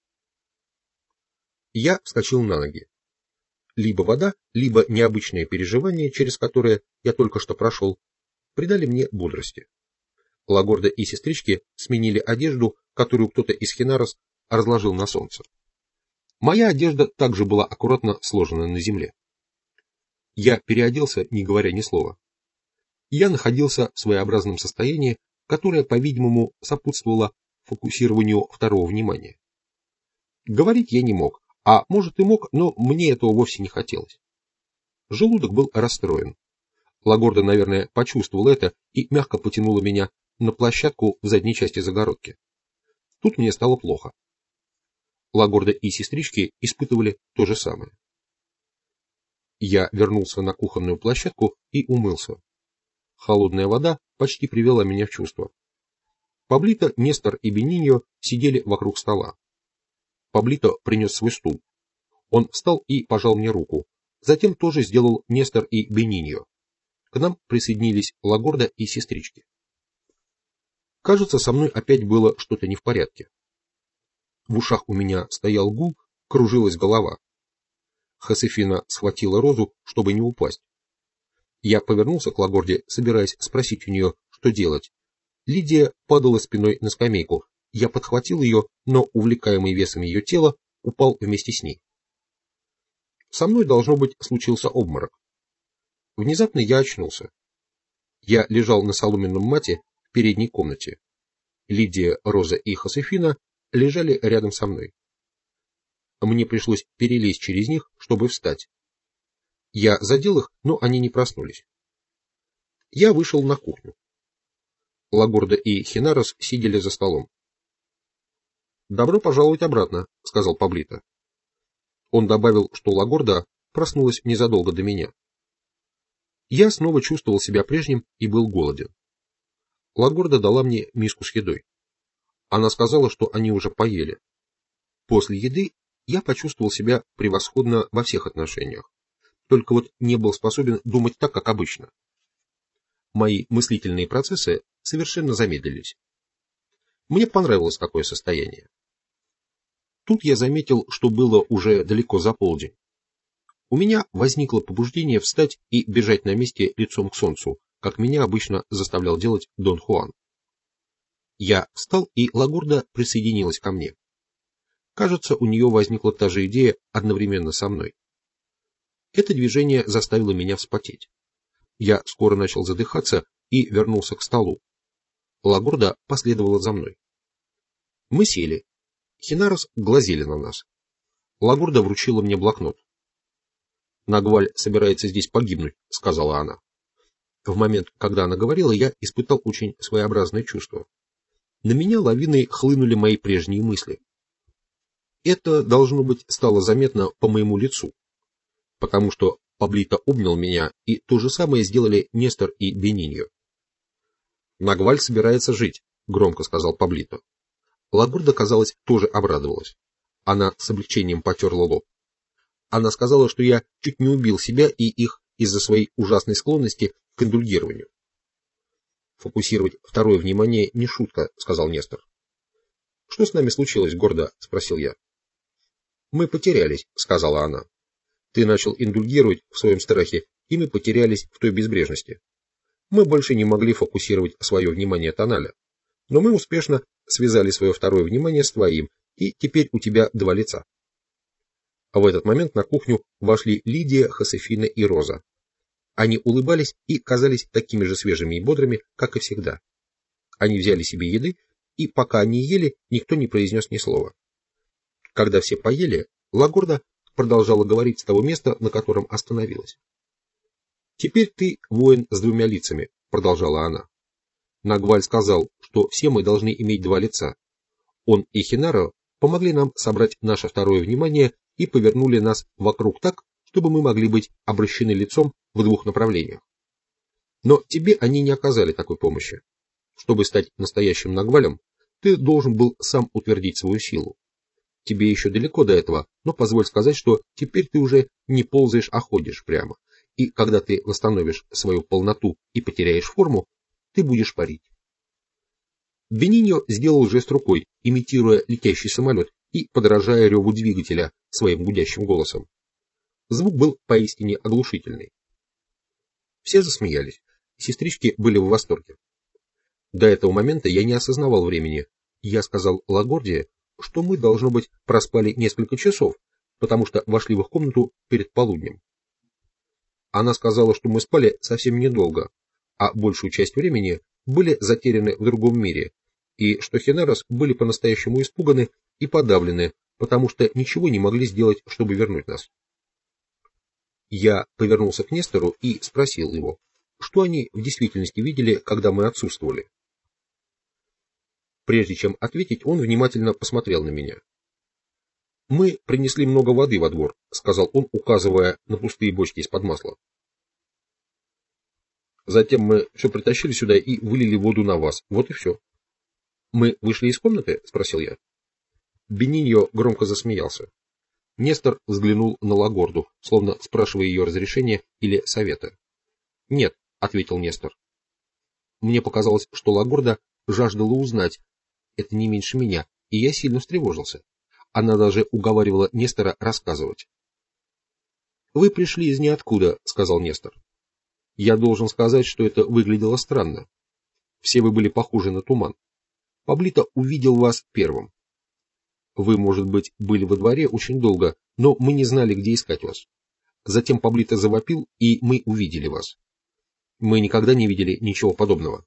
Я вскочил на ноги. Либо вода, либо необычное переживание, через которое я только что прошел, придали мне бодрости. Лагорда и сестрички сменили одежду, которую кто-то из Хенарос разложил на солнце. Моя одежда также была аккуратно сложена на земле. Я переоделся, не говоря ни слова. Я находился в своеобразном состоянии, которое, по-видимому, сопутствовало фокусированию второго внимания. Говорить я не мог, а может и мог, но мне этого вовсе не хотелось. Желудок был расстроен. Лагорда, наверное, почувствовала это и мягко потянула меня на площадку в задней части загородки. Тут мне стало плохо. Лагорда и сестрички испытывали то же самое. Я вернулся на кухонную площадку и умылся. Холодная вода почти привела меня в чувство. Паблито, Нестор и Бениньо сидели вокруг стола. Паблито принес свой стул. Он встал и пожал мне руку. Затем тоже сделал Нестор и Бениньо. К нам присоединились Лагорда и сестрички. Кажется, со мной опять было что-то не в порядке. В ушах у меня стоял гул, кружилась голова. Хосефина схватила розу, чтобы не упасть. Я повернулся к Лагорде, собираясь спросить у нее, что делать. Лидия падала спиной на скамейку. Я подхватил ее, но, увлекаемый весом ее тела, упал вместе с ней. Со мной, должно быть, случился обморок. Внезапно я очнулся. Я лежал на соломенном мате в передней комнате. Лидия, Роза и Хосефина лежали рядом со мной. Мне пришлось перелезть через них, чтобы встать. Я задел их, но они не проснулись. Я вышел на кухню. Лагорда и Хенарос сидели за столом. «Добро пожаловать обратно», — сказал Паблито. Он добавил, что Лагорда проснулась незадолго до меня. Я снова чувствовал себя прежним и был голоден. Лагорда дала мне миску с едой. Она сказала, что они уже поели. После еды я почувствовал себя превосходно во всех отношениях. Только вот не был способен думать так, как обычно. Мои мыслительные процессы совершенно замедлились. Мне понравилось такое состояние. Тут я заметил, что было уже далеко за полдень. У меня возникло побуждение встать и бежать на месте лицом к солнцу, как меня обычно заставлял делать Дон Хуан. Я встал, и Лагорда присоединилась ко мне. Кажется, у нее возникла та же идея одновременно со мной. Это движение заставило меня вспотеть. Я скоро начал задыхаться и вернулся к столу. Лагорда последовала за мной. Мы сели. Хенарос глазели на нас. Лагорда вручила мне блокнот. «Нагваль собирается здесь погибнуть», — сказала она. В момент, когда она говорила, я испытал очень своеобразное чувство. На меня лавиной хлынули мои прежние мысли. Это, должно быть, стало заметно по моему лицу, потому что Паблито обнял меня, и то же самое сделали Нестор и Бениньо. «Нагваль собирается жить», — громко сказал Паблито. Лагурда, казалось, тоже обрадовалась. Она с облегчением потерла лоб. Она сказала, что я чуть не убил себя и их из-за своей ужасной склонности к индульгированию. «Фокусировать второе внимание не шутка», — сказал Нестор. «Что с нами случилось, гордо?» — спросил я. «Мы потерялись», — сказала она. «Ты начал индульгировать в своем страхе, и мы потерялись в той безбрежности. Мы больше не могли фокусировать свое внимание тоналя, но мы успешно связали свое второе внимание с твоим, и теперь у тебя два лица». А в этот момент на кухню вошли Лидия, Хосефина и Роза. Они улыбались и казались такими же свежими и бодрыми, как и всегда. Они взяли себе еды, и пока они ели, никто не произнес ни слова. Когда все поели, Лагурда продолжала говорить с того места, на котором остановилась. «Теперь ты воин с двумя лицами», — продолжала она. Нагваль сказал, что все мы должны иметь два лица. Он и Хинаро помогли нам собрать наше второе внимание и повернули нас вокруг так, чтобы мы могли быть обращены лицом в двух направлениях. Но тебе они не оказали такой помощи. Чтобы стать настоящим Нагвалем, ты должен был сам утвердить свою силу. Тебе еще далеко до этого, но позволь сказать, что теперь ты уже не ползаешь, а ходишь прямо. И когда ты восстановишь свою полноту и потеряешь форму, ты будешь парить. Бениньо сделал жест рукой, имитируя летящий самолет и подражая реву двигателя своим гудящим голосом. Звук был поистине оглушительный. Все засмеялись, сестрички были в восторге. До этого момента я не осознавал времени. Я сказал Лагорде, что мы, должно быть, проспали несколько часов, потому что вошли в их комнату перед полуднем. Она сказала, что мы спали совсем недолго, а большую часть времени были затеряны в другом мире, и что Хенерос были по-настоящему испуганы и подавлены, потому что ничего не могли сделать, чтобы вернуть нас. Я повернулся к Нестору и спросил его, что они в действительности видели, когда мы отсутствовали. Прежде чем ответить, он внимательно посмотрел на меня. «Мы принесли много воды во двор», — сказал он, указывая на пустые бочки из-под масла. «Затем мы все притащили сюда и вылили воду на вас. Вот и все». «Мы вышли из комнаты?» — спросил я. Бениньо громко засмеялся. Нестор взглянул на Лагорду, словно спрашивая ее разрешения или совета. «Нет», — ответил Нестор. Мне показалось, что Лагорда жаждала узнать это не меньше меня, и я сильно встревожился. Она даже уговаривала Нестора рассказывать. «Вы пришли из ниоткуда», — сказал Нестор. «Я должен сказать, что это выглядело странно. Все вы были похожи на туман. Паблито увидел вас первым. Вы, может быть, были во дворе очень долго, но мы не знали, где искать вас. Затем Паблито завопил, и мы увидели вас. Мы никогда не видели ничего подобного».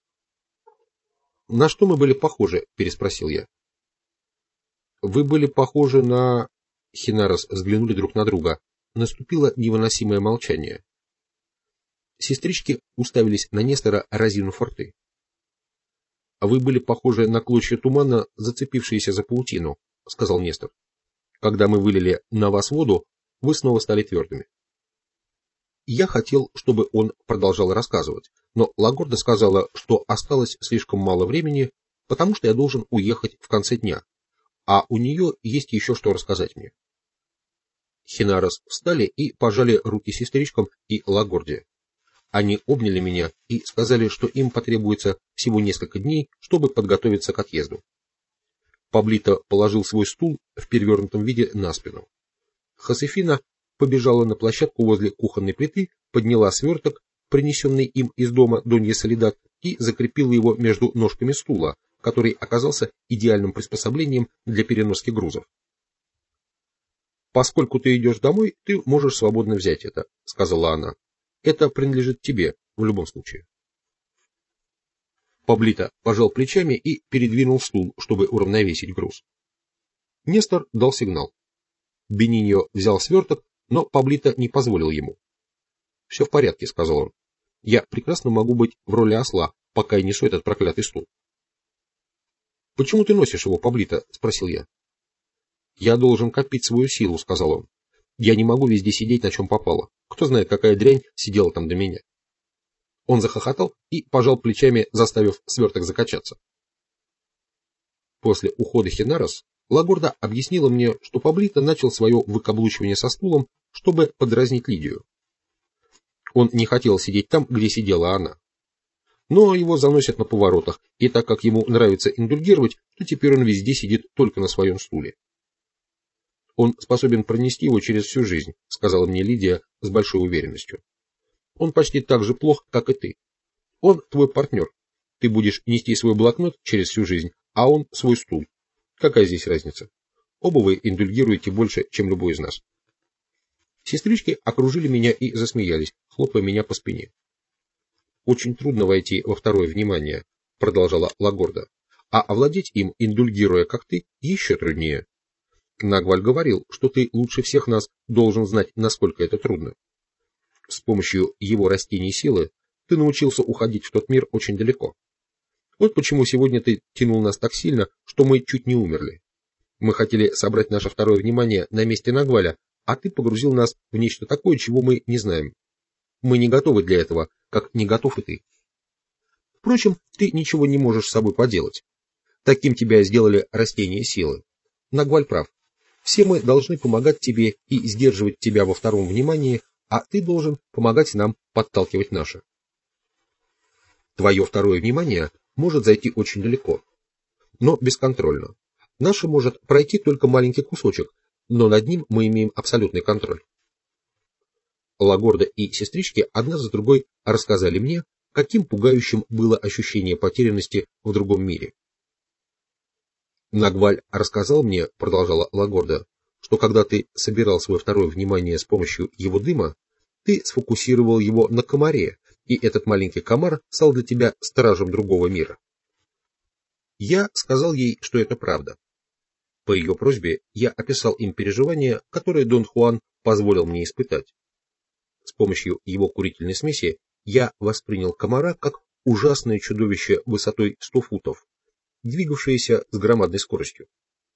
«На что мы были похожи?» — переспросил я. «Вы были похожи на...» Хинарос взглянули друг на друга. Наступило невыносимое молчание. Сестрички уставились на Нестора, разинув рты. «Вы были похожи на клочья тумана, зацепившиеся за паутину», — сказал Нестор. «Когда мы вылили на вас воду, вы снова стали твердыми». Я хотел, чтобы он продолжал рассказывать, но Лагорда сказала, что осталось слишком мало времени, потому что я должен уехать в конце дня, а у нее есть еще что рассказать мне. Хинарос встали и пожали руки сестричкам и Лагорде. Они обняли меня и сказали, что им потребуется всего несколько дней, чтобы подготовиться к отъезду. Паблито положил свой стул в перевернутом виде на спину. Хосефина побежала на площадку возле кухонной плиты, подняла сверток, принесенный им из дома Донья Солидат, и закрепила его между ножками стула, который оказался идеальным приспособлением для переноски грузов. «Поскольку ты идешь домой, ты можешь свободно взять это», — сказала она. «Это принадлежит тебе в любом случае». Паблито пожал плечами и передвинул стул, чтобы уравновесить груз. Нестор дал сигнал. Бениньо взял сверток, но Паблито не позволил ему. «Все в порядке», — сказал он. «Я прекрасно могу быть в роли осла, пока я несу этот проклятый стул». «Почему ты носишь его, Паблито?» — спросил я. «Я должен копить свою силу», — сказал он. «Я не могу везде сидеть, на чем попало. Кто знает, какая дрянь сидела там до меня». Он захохотал и пожал плечами, заставив сверток закачаться. После ухода Хенарос Лагорда объяснила мне, что Паблито начал свое выкаблучивание со стулом, чтобы подразнить Лидию. Он не хотел сидеть там, где сидела она. Но его заносят на поворотах, и так как ему нравится индульгировать, то теперь он везде сидит только на своем стуле. «Он способен пронести его через всю жизнь», — сказала мне Лидия с большой уверенностью. «Он почти так же плох, как и ты. Он твой партнер. Ты будешь нести свой блокнот через всю жизнь, а он свой стул. Какая здесь разница? Оба вы индульгируете больше, чем любой из нас». Сестрички окружили меня и засмеялись, хлопая меня по спине. «Очень трудно войти во второе внимание», — продолжала Лагорда, «а овладеть им, индульгируя, как ты, еще труднее. Нагваль говорил, что ты лучше всех нас должен знать, насколько это трудно. С помощью его растений силы ты научился уходить в тот мир очень далеко. Вот почему сегодня ты тянул нас так сильно, что мы чуть не умерли. Мы хотели собрать наше второе внимание на месте Нагваля, а ты погрузил нас в нечто такое, чего мы не знаем. Мы не готовы для этого, как не готов и ты. Впрочем, ты ничего не можешь с собой поделать. Таким тебя сделали растения силы. Нагваль прав. Все мы должны помогать тебе и сдерживать тебя во втором внимании, а ты должен помогать нам подталкивать наше. Твое второе внимание может зайти очень далеко, но бесконтрольно. Наше может пройти только маленький кусочек, но над ним мы имеем абсолютный контроль. Лагорда и сестрички одна за другой рассказали мне, каким пугающим было ощущение потерянности в другом мире. Нагваль рассказал мне, продолжала Лагорда, что когда ты собирал свое второе внимание с помощью его дыма, ты сфокусировал его на комаре, и этот маленький комар стал для тебя стражем другого мира. Я сказал ей, что это правда. По ее просьбе я описал им переживания, которые Дон Хуан позволил мне испытать. С помощью его курительной смеси я воспринял комара как ужасное чудовище высотой 100 футов, двигавшееся с громадной скоростью.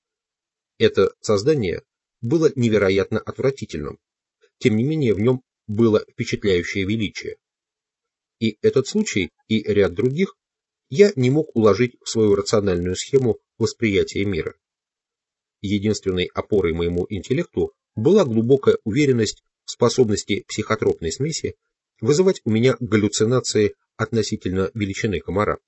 Это создание было невероятно отвратительным, тем не менее в нем было впечатляющее величие. И этот случай, и ряд других, я не мог уложить в свою рациональную схему восприятия мира. Единственной опорой моему интеллекту была глубокая уверенность в способности психотропной смеси вызывать у меня галлюцинации относительно величины комара.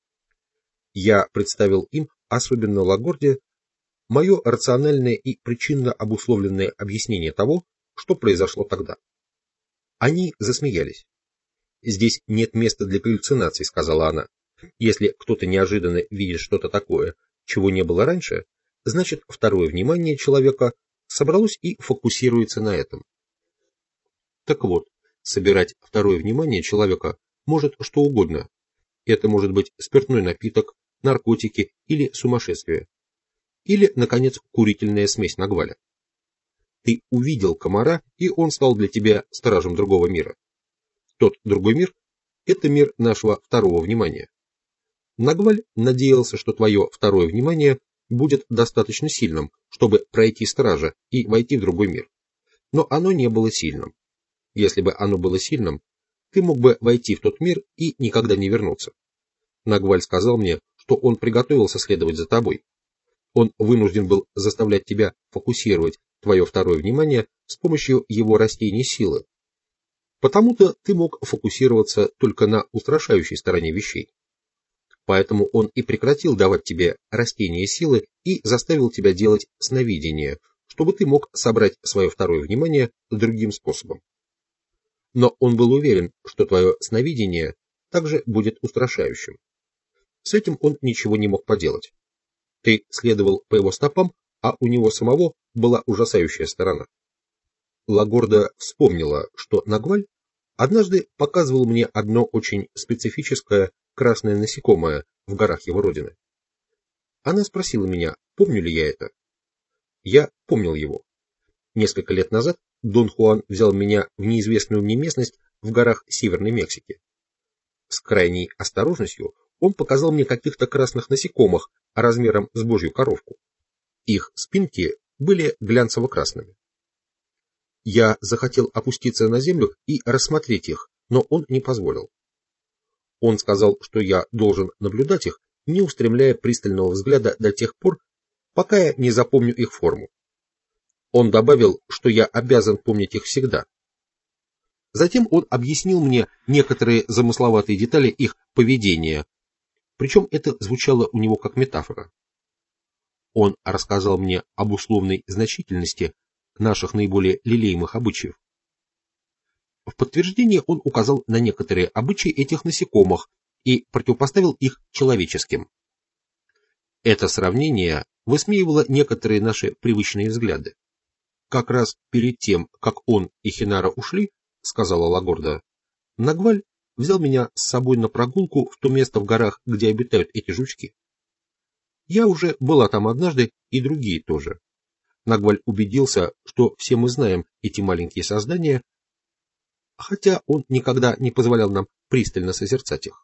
Я представил им, особенно Лагорде, мое рациональное и причинно обусловленное объяснение того, что произошло тогда. Они засмеялись. «Здесь нет места для галлюцинаций», — сказала она. «Если кто-то неожиданно видит что-то такое, чего не было раньше, значит, второе внимание человека собралось и фокусируется на этом». Так вот, собирать второе внимание человека может что угодно. Это может быть спиртной напиток, наркотики или сумасшествие. Или, наконец, курительная смесь Нагваля. Ты увидел комара, и он стал для тебя стражем другого мира. Тот другой мир – это мир нашего второго внимания. Нагваль надеялся, что твое второе внимание будет достаточно сильным, чтобы пройти стража и войти в другой мир. Но оно не было сильным. Если бы оно было сильным, ты мог бы войти в тот мир и никогда не вернуться. Нагваль сказал мне, что он приготовился следовать за тобой. Он вынужден был заставлять тебя фокусировать твое второе внимание с помощью его растений силы. Потому-то ты мог фокусироваться только на устрашающей стороне вещей. Поэтому он и прекратил давать тебе растения силы и заставил тебя делать сновидение, чтобы ты мог собрать свое второе внимание другим способом. Но он был уверен, что твое сновидение также будет устрашающим. С этим он ничего не мог поделать. Ты следовал по его стопам, а у него самого была ужасающая сторона. Лагорда вспомнила, что Нагваль однажды показывал мне одно очень специфическое красное насекомое в горах его родины. Она спросила меня, помню ли я это. Я помнил его. Несколько лет назад Дон Хуан взял меня в неизвестную мне местность в горах Северной Мексики. С крайней осторожностью он показал мне каких-то красных насекомых размером с божью коровку. Их спинки были глянцево-красными. Я захотел опуститься на землю и рассмотреть их, но он не позволил. Он сказал, что я должен наблюдать их, не устремляя пристального взгляда до тех пор, пока я не запомню их форму. Он добавил, что я обязан помнить их всегда. Затем он объяснил мне некоторые замысловатые детали их поведения, причем это звучало у него как метафора. Он рассказал мне об условной значительности наших наиболее лелеемых обычаев. В подтверждение он указал на некоторые обычаи этих насекомых и противопоставил их человеческим. Это сравнение высмеивало некоторые наши привычные взгляды. Как раз перед тем, как он и Хинара ушли, сказала Лагорда, Нагваль взял меня с собой на прогулку в то место в горах, где обитают эти жучки. Я уже была там однажды, и другие тоже. Нагваль убедился, что все мы знаем эти маленькие создания, хотя он никогда не позволял нам пристально созерцать их.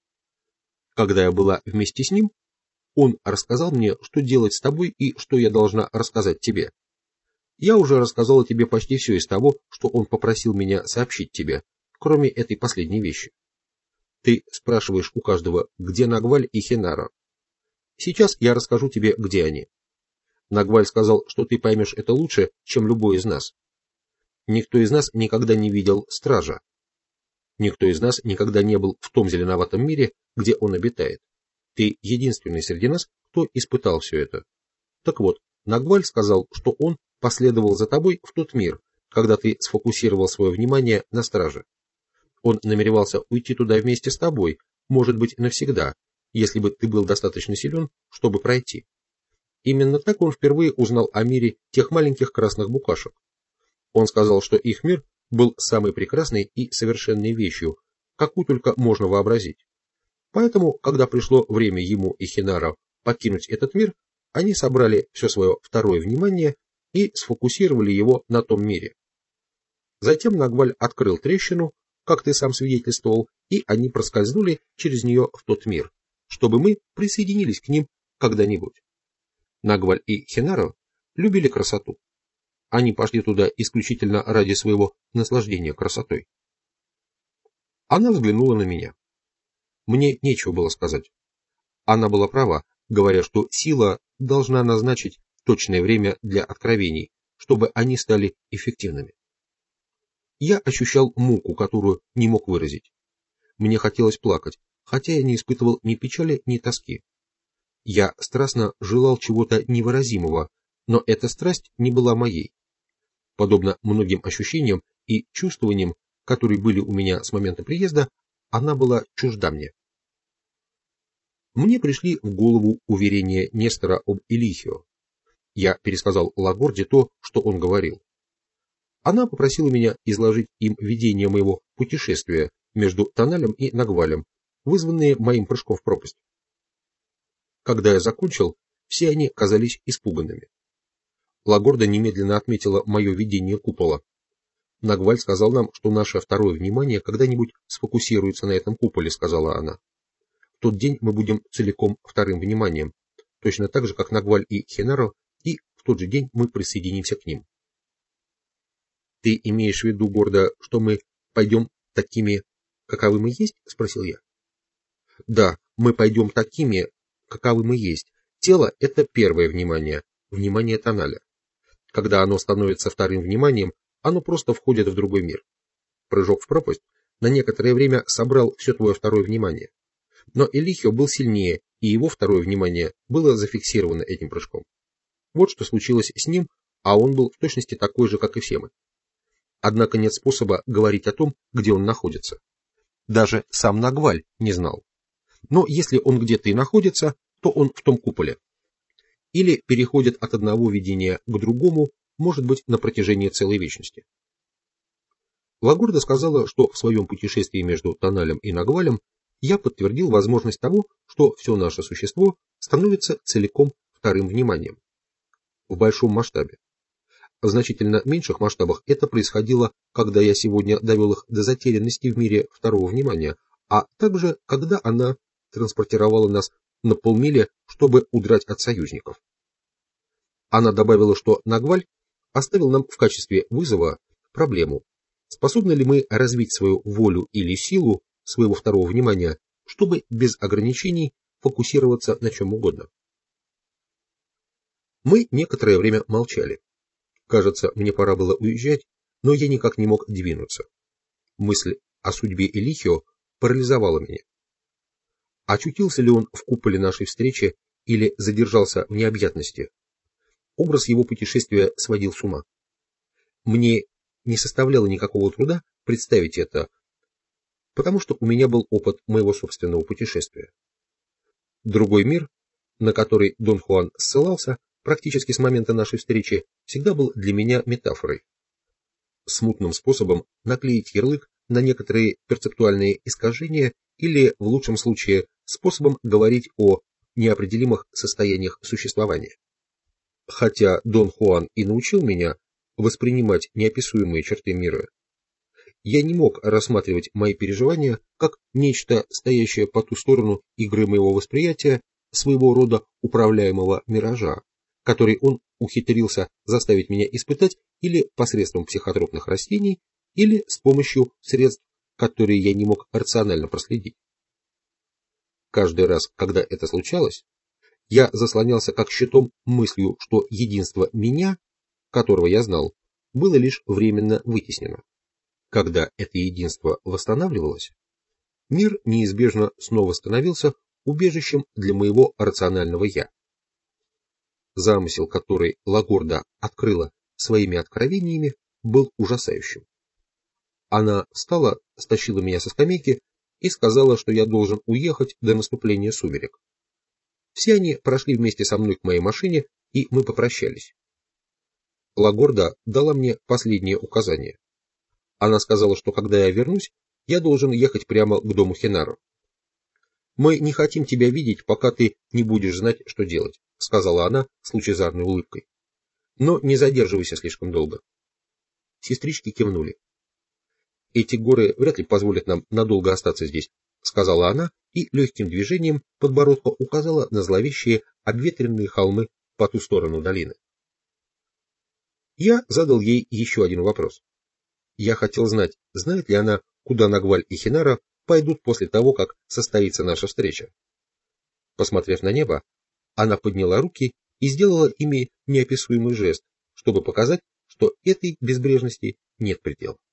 Когда я была вместе с ним, он рассказал мне, что делать с тобой и что я должна рассказать тебе. Я уже рассказала тебе почти все из того, что он попросил меня сообщить тебе, кроме этой последней вещи. Ты спрашиваешь у каждого, где Нагваль и Хинара. Сейчас я расскажу тебе, где они. Нагваль сказал, что ты поймешь это лучше, чем любой из нас. Никто из нас никогда не видел стража. Никто из нас никогда не был в том зеленоватом мире, где он обитает. Ты единственный среди нас, кто испытал все это. Так вот, Нагваль сказал, что он последовал за тобой в тот мир, когда ты сфокусировал свое внимание на страже. Он намеревался уйти туда вместе с тобой, может быть, навсегда, если бы ты был достаточно силен, чтобы пройти. Именно так он впервые узнал о мире тех маленьких красных букашек. Он сказал, что их мир был самой прекрасной и совершенной вещью, какую только можно вообразить. Поэтому, когда пришло время ему и Хинара покинуть этот мир, они собрали все свое второе внимание и сфокусировали его на том мире. Затем Нагваль открыл трещину, как ты сам свидетельствовал, и они проскользнули через нее в тот мир, чтобы мы присоединились к ним когда-нибудь. Нагваль и Хинара любили красоту. Они пошли туда исключительно ради своего наслаждения красотой. Она взглянула на меня. Мне нечего было сказать. Она была права, говоря, что сила должна назначить точное время для откровений, чтобы они стали эффективными. Я ощущал муку, которую не мог выразить. Мне хотелось плакать, хотя я не испытывал ни печали, ни тоски. Я страстно желал чего-то невыразимого, но эта страсть не была моей. Подобно многим ощущениям и чувствованиям, которые были у меня с момента приезда, она была чужда мне. Мне пришли в голову уверения Нестора об Элихио. Я пересказал Лагорде то, что он говорил. Она попросила меня изложить им видение моего путешествия между Тоналем и Нагвалем, вызванные моим прыжком в пропасть. Когда я закончил, все они казались испуганными. Лагорда немедленно отметила мое видение купола. Нагваль сказал нам, что наше второе внимание когда-нибудь сфокусируется на этом куполе, сказала она. В тот день мы будем целиком вторым вниманием, точно так же, как Нагваль и Хинаро, и в тот же день мы присоединимся к ним. Ты имеешь в виду, Гордо, что мы пойдем такими, каковы мы есть? Спросил я. Да, мы пойдем такими, каковы мы есть. Тело — это первое внимание, внимание Тоналя. Когда оно становится вторым вниманием, оно просто входит в другой мир. Прыжок в пропасть на некоторое время собрал все твое второе внимание. Но Элихио был сильнее, и его второе внимание было зафиксировано этим прыжком. Вот что случилось с ним, а он был в точности такой же, как и все мы. Однако нет способа говорить о том, где он находится. Даже сам Нагваль не знал. Но если он где-то и находится, то он в том куполе. Или переходит от одного видения к другому, может быть, на протяжении целой вечности. Лагорда сказала, что в своем путешествии между Тоналем и Нагвалем я подтвердил возможность того, что все наше существо становится целиком вторым вниманием. В большом масштабе. В значительно меньших масштабах это происходило, когда я сегодня довел их до затерянности в мире второго внимания, а также, когда она транспортировала нас на полмили, чтобы удрать от союзников. Она добавила, что Нагваль оставил нам в качестве вызова проблему, способны ли мы развить свою волю или силу своего второго внимания, чтобы без ограничений фокусироваться на чем угодно. Мы некоторое время молчали. Кажется, мне пора было уезжать, но я никак не мог двинуться. Мысль о судьбе Элихио парализовала меня. Очутился ли он в куполе нашей встречи или задержался в необъятности? Образ его путешествия сводил с ума. Мне не составляло никакого труда представить это, потому что у меня был опыт моего собственного путешествия. Другой мир, на который Дон Хуан ссылался практически с момента нашей встречи, всегда был для меня метафорой, смутным способом наклеить ярлык на некоторые перцептуальные искажения или, в лучшем случае, способом говорить о неопределимых состояниях существования. Хотя Дон Хуан и научил меня воспринимать неописуемые черты мира, я не мог рассматривать мои переживания как нечто, стоящее по ту сторону игры моего восприятия, своего рода управляемого миража, который он ухитрился заставить меня испытать или посредством психотропных растений, или с помощью средств, которые я не мог рационально проследить. Каждый раз, когда это случалось, я заслонялся как щитом мыслью, что единство меня, которого я знал, было лишь временно вытеснено. Когда это единство восстанавливалось, мир неизбежно снова становился убежищем для моего рационального «я». Замысел, который Лагорда открыла своими откровениями, был ужасающим. Она встала, стащила меня со скамейки и сказала, что я должен уехать до наступления сумерек. Все они прошли вместе со мной к моей машине, и мы попрощались. Лагорда дала мне последнее указание. Она сказала, что когда я вернусь, я должен ехать прямо к дому Хенаро. «Мы не хотим тебя видеть, пока ты не будешь знать, что делать», — сказала она с лучезарной улыбкой. «Но не задерживайся слишком долго». Сестрички кивнули. «Эти горы вряд ли позволят нам надолго остаться здесь», — сказала она и легким движением подбородка указала на зловещие обветренные холмы по ту сторону долины. Я задал ей еще один вопрос. Я хотел знать, знает ли она, куда Нагваль и Хинара пойдут после того, как состоится наша встреча. Посмотрев на небо, она подняла руки и сделала ими неописуемый жест, чтобы показать, что этой безбрежности нет предела.